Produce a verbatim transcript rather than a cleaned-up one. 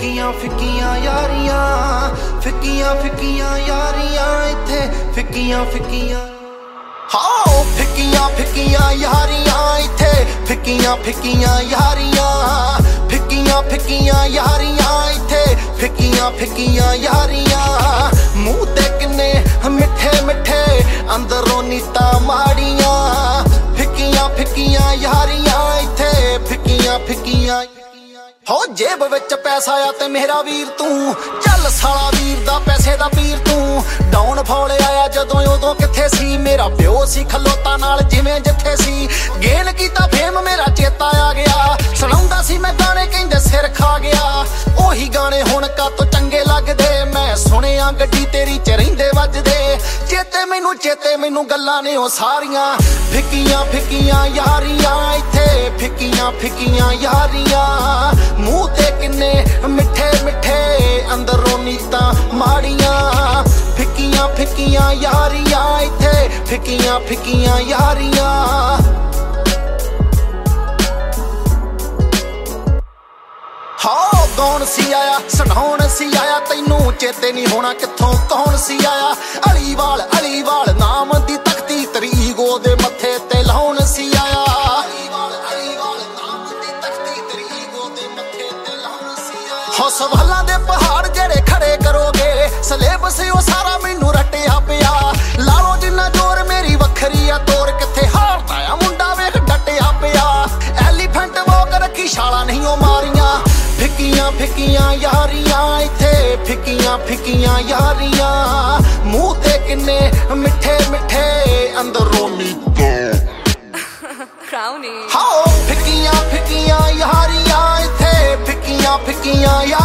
ਫਿੱਕੀਆਂ ਫਿੱਕੀਆਂ ਯਾਰੀਆਂ ਫਿੱਕੀਆਂ ਫਿੱਕੀਆਂ ਯਾਰੀਆਂ ਇੱਥੇ ਫਿੱਕੀਆਂ ਫਿੱਕੀਆਂ ਹਾਂ ਫਿੱਕੀਆਂ ਫਿੱਕੀਆਂ ਯਾਰੀਆਂ ਇੱਥੇ ਫਿੱਕੀਆਂ ਫਿੱਕੀਆਂ ਯਾਰੀਆਂ ਫਿੱਕੀਆਂ ਫਿੱਕੀਆਂ ਯਾਰੀਆਂ ਇੱਥੇ ਫਿੱਕੀਆਂ ਫਿੱਕੀਆਂ ਯਾਰੀਆਂ ਮੂੰਹ ਤੇ ਕਿੰਨੇ ਮਿੱਠੇ ਮਿੱਠੇ ਅੰਦਰੋਂ ਨੀਤਾਂ ਮਾੜੀਆਂ ਫਿੱਕੀਆਂ ਫਿੱਕੀਆਂ ਯਾਰੀਆਂ ਇੱਥੇ ਫਿੱਕੀਆਂ ਫਿੱਕੀਆਂ ਹੋ ਜੇਬ ਵਿੱਚ ਪੈਸਾ ਆ ਤੇ ਮੇਰਾ ਵੀਰ ਤੂੰ ਚੱਲ ਸਾਲਾ ਵੀਰ ਦਾ ਪੈਸੇ ਦਾ ਵੀਰ ਤੂੰ ਡਾਊਨ ਫਾਲ ਆਇਆ ਜਦੋਂ ਉਦੋਂ ਕਿੱਥੇ ਸੀ ਮੇਰਾ ਪਿਓ ਸੀ ਖਲੋਤਾ ਨਾਲ ਜਿਵੇਂ ਜਿੱਥੇ ਸੀ ਗੇਨ ਕੀਤਾ ਫੇਮ ਮੇਰਾ ਚੇਤਾ ਆ ਗਿਆ ਸੁਣਾਉਂਦਾ ਸੀ ਮੈਂ ਗਾਣੇ ਕਹਿੰਦੇ ਸਿਰ ਖਾ ਗਿਆ ਉਹੀ ਗਾਣੇ ਹੁਣ ਕਾਤੋਂ ਚੰਗੇ ਲੱਗਦੇ ਮੈਂ ਸੁਣਿਆ ਗੱਡੀ ਤੇਰੀ ਚ ਰਹਿੰਦੇ ਵੱਜਦੇ ਚੇਤੇ ਮੈਨੂੰ ਚੇਤੇ ਮੈਨੂੰ ਗੱਲਾਂ ਨੇ ਉਹ ਸਾਰੀਆਂ ਫਿੱਕੀਆਂ ਫਿੱਕੀਆਂ ਯਾਰੀਆਂ ਇੱਥੇ ਫਿੱਕੀਆਂ ਫਿੱਕੀਆਂ ਯਾਰੀਆਂ ਮੂੰਹ ਤੇ ਕਿੰਨੇ ਮਿੱਠੇ ਮਿੱਠੇ ਅੰਦਰੋਂ ਨੀਤਾਂ ਮਾੜੀਆਂ ਫਿੱਕੀਆਂ ਫਿੱਕੀਆਂ ਯਾਰੀਆਂ ਇੱਥੇ ਫਿੱਕੀਆਂ ਫਿੱਕੀਆਂ ਯਾਰੀਆਂ ਹਾਂ ਕੌਣ ਸੀ ਆਇਆ ਸੁਣਾਉਣ ਸੀ ਆਇਆ ਤੈਨੂੰ ਚੇਤੇ ਨਹੀਂ ਹੋਣਾ ਕਿੱਥੋਂ ਕੌਣ ਸੀ ਆਇਆ ਅਲੀਵਾਲ ਅਲੀਵਾਲ ਨਾਮ ਦੀ ਤਖਤੀ ਤਰੀਕ ਉਹਦੇ ਮੱਥੇ ਤੇ ਲਾਉਣ ਸੀ ਆਇਆ ਅਲੀਵਾਲ ਅਲੀਵਾਲ ਨਾਮ ਦੀ ਤਖਤੀ ਤਰੀਕ ਉਹਦੇ ਮੱਥੇ ਤੇ ਲਾਉਣ ਸੀ ਆਇਆ ਹੋ ਸਵਾਲਾਂ ਦੇ ਪਹਾੜ ਜਿਹੜੇ ਖੜੇ ਕਰੋਗੇ ਸਲੇਬਸ ਉਹ ਸਾਰਾ ਮੈਨੂੰ ਰੱਟਿਆ ਪਿਆ ਲਾਓ ਜਿੰਨਾ ਜ਼ੋਰ ਮੇਰੀ ਵੱਖਰੀ ਆ ਤੋਰ ਕਿੱਥੇ ਹਾਰਦਾ ਆ ਮੁੰਡਾ ਵੇਖ ਡਟਿਆ ਪਿਆ ਐਲੀਫੈਂਟ ਵਾਕ ਰੱਖੀ ਛਾਲਾਂ ਨਹੀਂ ਉਹ ਮਾਰੀਆਂ ਫਿੱਕੀਆਂ ਫਿੱਕੀਆਂ ਯਾਰੀਆਂ ਇੱਥੇ ਫਿੱਕੀਆਂ ਫਿੱਕੀਆਂ ਯਾਰੀਆਂ ਮੂੰਹ ਤੇ ਕਿੰਨੇ ਮਿੱਠੇ ਮਿੱਠੇ ਅੰਦਰੋਂ ਨੀਤਾਂ ਕਰਾਉਣੀ ਹਾਂ ਫਿੱਕੀਆਂ ਫਿੱਕੀਆਂ ਯਾਰੀਆਂ ਇੱਥੇ ਫਿੱਕੀਆਂ ਫਿੱਕੀਆਂ